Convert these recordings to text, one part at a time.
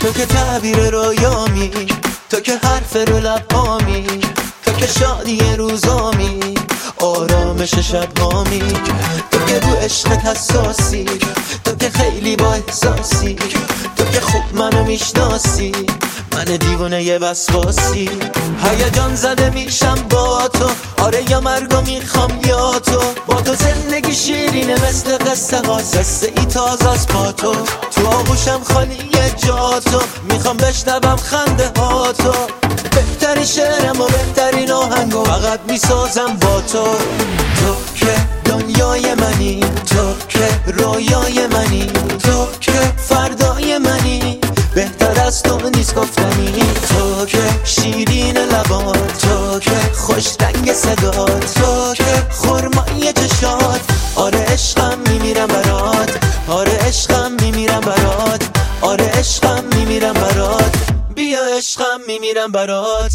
تو که تعبیر رویامی، تو که حرف رو لبهامی، تو که شادی روزامی، آرامش شبهامی، تو که رو عشقت حساسی، تو که خیلی با احساسی، تو که خوب منو میشناسی، من دیوونه یه وسواسی. هیجان زده میشم با تو، آره یا مرگو میخوام یا تو، با تو زندگی شیرینه مثل قصه ها، قصه ای تازه از با تو آغوشم خالی جا تو، میخوام بشنوم خنده ها تو، بهترین شعرم و بهترین آهنگو فقط میسازم با تو. تو که دنیای منی، تو که رویای منی، تو که فردای منی، بهتر از تو نیست گفتنی. تو که شیرین لبات، تو که خوش رنگ صدات، تو که خرمای چشات، آره عشقم میمیرم برات، آره عشقم میمیرم برات، آره عشقم میمیرم برات، بیا عشقم میمیرم برات.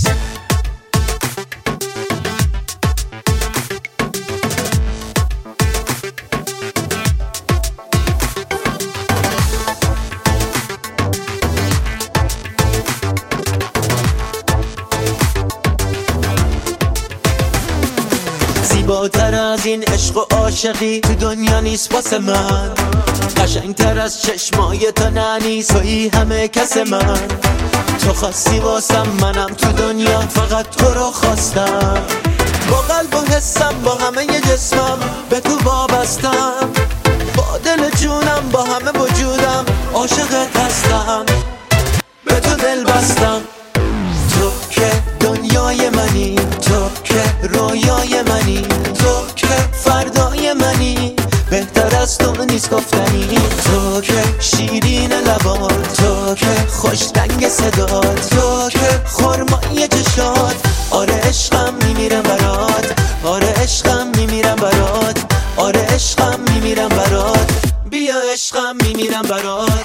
زیباتر از این عشق و عاشقی تو دنیا نیست واسه من، قشنگتر از چشمای تو ننیست تویی همه کس من. تو خواستی واسم، منم تو دنیا فقط تو رو خواستم، با قلب و حسم با همه جسمم به تو وابستم، با دل جونم با همه وجودم عاشقت هستم، به تو دل بستم. تو که دنیای منی، تو که رویای منی، تو که فردای منی، بهتر از تو نیست گفتنی. تو که شیرین لبات، تو که خوش رنگ صدات، تو که خرمای چشات، آره عشقم میمیرم برات، آره عشقم میمیرم برات، آره عشقم میمیرم برات، بیا عشقم میمیرم برات.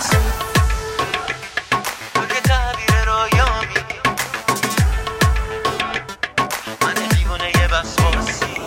تو که تعبیر رویامی، من دیوونه یه وسواسی.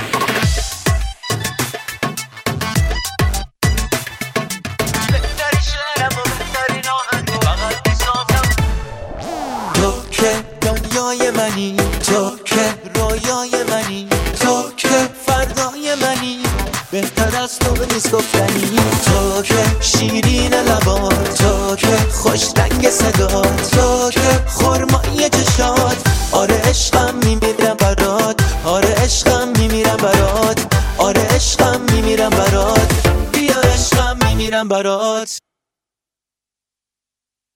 تو که دنیای منی، تو که رویای منی، تو که فردای منی، بهتر از تو نیست گفتنی. تو که شیرین لبات، تو که خوش رنگ صدات، تو که خرمای چشات، آره عشقم میمیرم برات، آره عشقم میمیرم برات، آره عشقم میمیرم برات، بیا عشقم میمیرم برات.